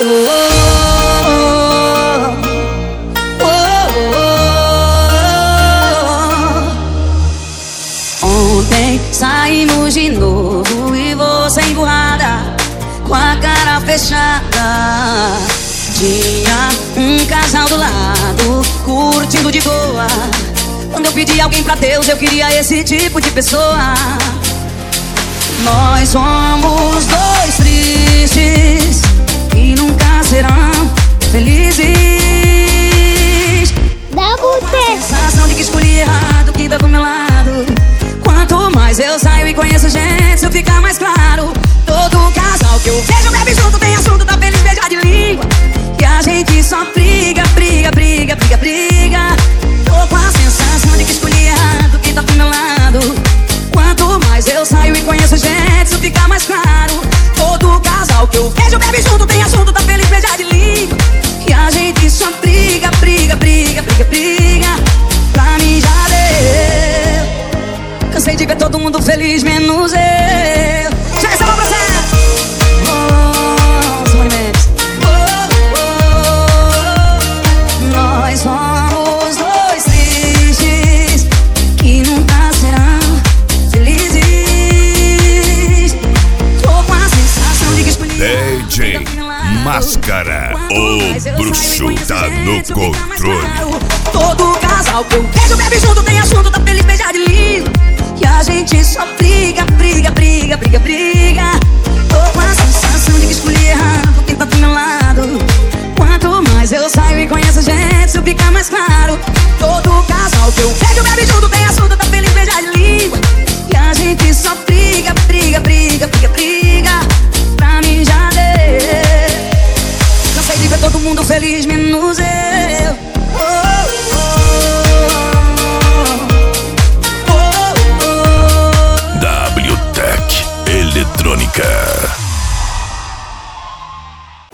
Ontem saímos de novo e você emburrada, com a cara fechada. Tinha um casal do lado, curtindo de boa. Quando eu pedi alguém pra Deus, eu queria esse tipo de pessoa. Nós somos dois tristes que nunca serão felizes. Dá você. A sensação de que escolhi errado quem tá do meu lado. Quanto mais eu saio e conheço gente, isso fica mais claro. Todo casal que eu vejo bebe junto, tem assunto, tá feliz, beijar de língua. E a gente só briga, briga, briga, briga, briga. Tô com a sensação de que escolhi errado quem tá do meu lado. Quanto mais eu saio e conheço gente, isso fica mais claro. Todo casal que eu vejo bebe junto, tem assunto, tá feliz, beijar de língua. E a gente só briga, briga, briga, briga, briga. Pra mim já deu. Cansei de ver todo mundo feliz, menos eu. Já essa mão pra você. Simone Mendes. Nós somos dois tristes que nunca serão felizes. Tô com a sensação de que escolhi DJ Máscara, o bruxo tá no controle. Todo casal que eu vejo bebe junto, tem assunto, tá feliz, beijar de língua. E a gente só briga, briga, briga, briga, briga. Tô com a sensação de que escolhi errado quem tá do meu lado. Quanto mais eu saio e conheço gente, isso fica mais claro. Todo casal que eu vejo bebe junto, tem assunto, tá feliz, beijar de língua. E a gente só briga, briga, briga, briga, briga. Pra mim já deu. Cansei de ver todo mundo feliz, menos eu. WTech Eletrônica.